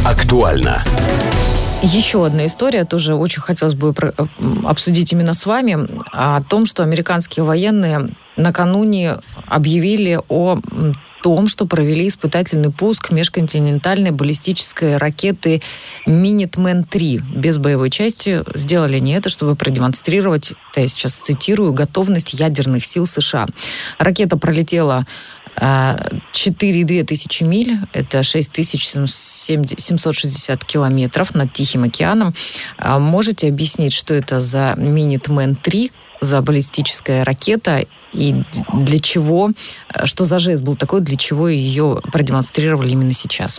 Актуально. Еще одна история, тоже очень хотелось бы обсудить именно с вами, о том, что американские военные накануне объявили о том, что провели испытательный пуск межконтинентальной баллистической ракеты «Минитмен-3» без боевой части. Сделали они это, чтобы продемонстрировать, это я сейчас цитирую, готовность ядерных сил США. Ракета пролетела 4,2 тысячи миль, это 6760 километров над Тихим океаном. Можете объяснить, что это за «Минитмен-3», за баллистическая ракета и для чего, что за жест был такой, для чего ее продемонстрировали именно сейчас?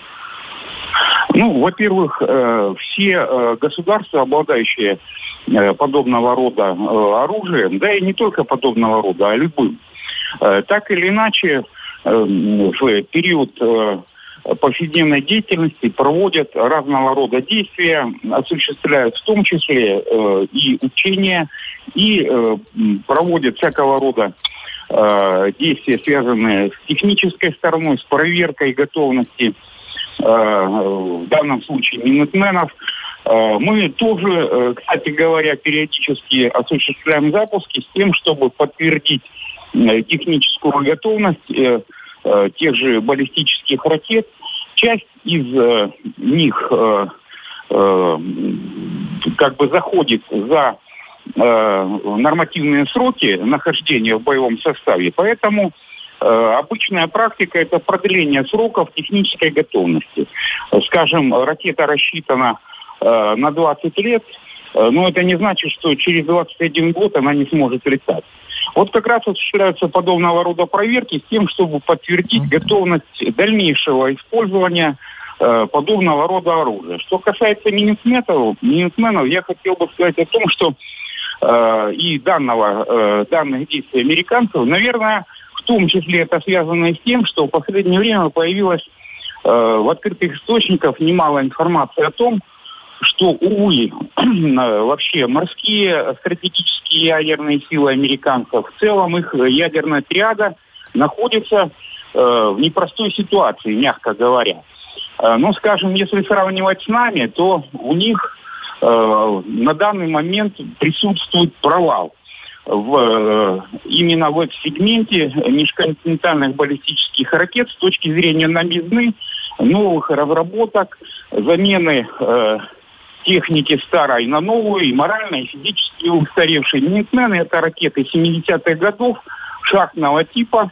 Ну, во-первых, все государства, обладающие подобного рода оружием, да и не только подобного рода, а любым, так или иначе в период повседневной деятельности проводят разного рода действия, осуществляют в том числе и учения, и проводят всякого рода действия, связанные с технической стороной, с проверкой готовности, в данном случае минитменов. Мы тоже, кстати говоря, периодически осуществляем запуски с тем, чтобы подтвердить техническую готовность тех же баллистических ракет. Часть из них как бы заходит за нормативные сроки нахождения в боевом составе. Поэтому обычная практика – это продление сроков технической готовности. Скажем, ракета рассчитана на 20 лет, но это не значит, что через 21 год она не сможет летать. Вот как раз осуществляются подобного рода проверки с тем, чтобы подтвердить готовность дальнейшего использования подобного рода оружия. Что касается минитменов, я хотел бы сказать о том, что и данных действий американцев, наверное, в том числе это связано и с тем, что в последнее время появилось в открытых источниках немало информации о том, что, увы, вообще морские стратегические ядерные силы американцев, в целом их ядерная триада находится в непростой ситуации, мягко говоря. Но, скажем, если сравнивать с нами, то у них на данный момент присутствует провал именно в этом сегменте межконтинентальных баллистических ракет с точки зрения новизны, новых разработок, замены техники старой на новую, и морально, и физически устаревшие. Минитмены — это ракеты 70-х годов шахтного типа.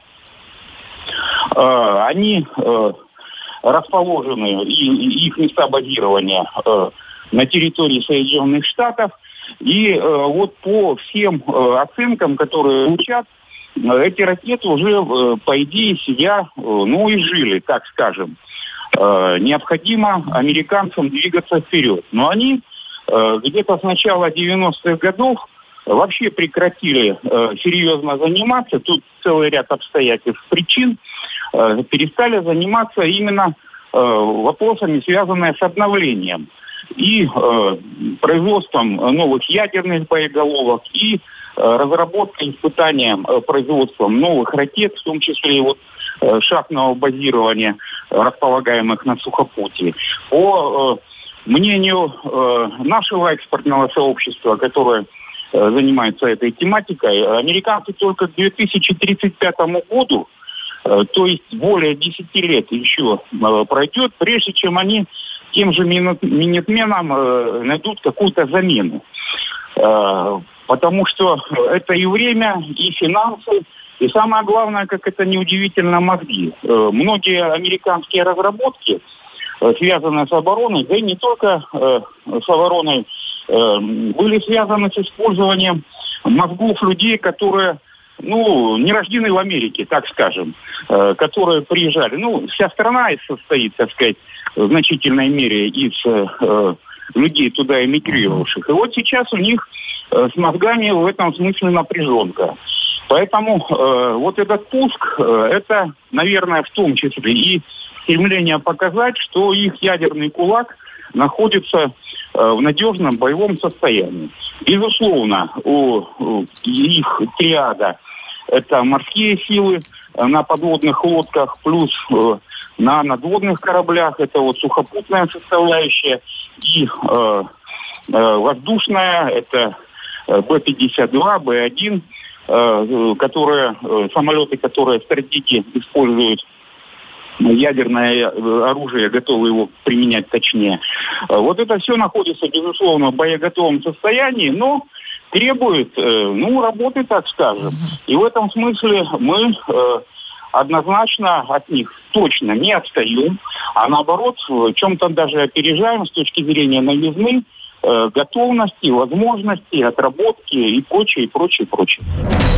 Они расположены, и их места базирования на территории Соединенных Штатов. И вот по всем оценкам, которые звучат, эти ракеты уже, по идее, себя, изжили, так скажем. Необходимо американцам двигаться вперед. Но они где-то с начала 90-х годов вообще прекратили серьезно заниматься. Тут целый ряд обстоятельств, причин. Перестали заниматься именно вопросами, связанными с обновлением и производством новых ядерных боеголовок, и разработкой, испытанием, производством новых ракет, в том числе и шахтного базирования, располагаемых на сухопутье. По мнению нашего экспортного сообщества, которое занимается этой тематикой, американцы только к 2035 году, то есть более 10 лет еще пройдет, прежде чем они тем же минитменам найдут какую-то замену. Потому что это и время, и финансы, и самое главное, как это неудивительно, мозги. Многие американские разработки, связанные с обороной, да и не только с обороной, были связаны с использованием мозгов людей, которые, не рождены в Америке, так скажем, которые приезжали. Вся страна состоит, так сказать, в значительной мере из людей, туда эмигрировавших. И вот сейчас у них с мозгами в этом смысле напряженка. Поэтому вот этот пуск, это, наверное, в том числе и стремление показать, что их ядерный кулак находится в надежном боевом состоянии. Безусловно, у их триада — это морские силы на подводных лодках, плюс на надводных кораблях, это вот сухопутная составляющая, и воздушная, это Б-52, Б-1, самолеты, которые стратеги используют ядерное оружие, готовы его применять точнее. Вот это все находится, безусловно, в боеготовом состоянии, но требует, работы, так скажем. И в этом смысле мы однозначно от них точно не отстаем, а наоборот, в чем-то даже опережаем с точки зрения новизны, готовности, возможностей, отработки и прочее, прочее, прочее.